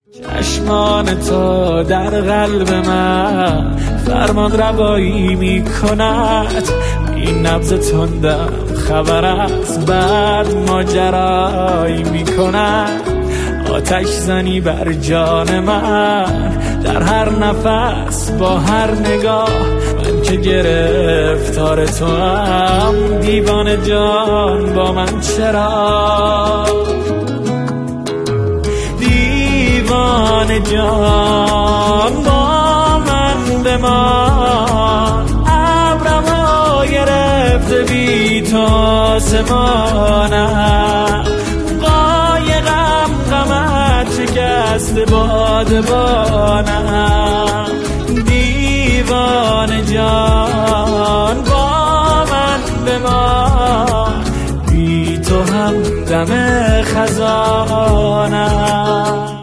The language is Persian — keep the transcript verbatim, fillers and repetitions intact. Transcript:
چشمان تو در قلب من فرمان روایی می کند، این نبض تندم خبر از بعد ماجرایی می کند. آتش زنی بر جان من در هر نفس با هر نگاه، من که گرفتار تو هم دیوان جان با من چرا؟ دیوان جان با من بمان، ابرها گرفته بی تو آسمانم، قایقم غمت شکسته بادبانم. دیوان جان با من بمان، بی تو هم دم خزانم.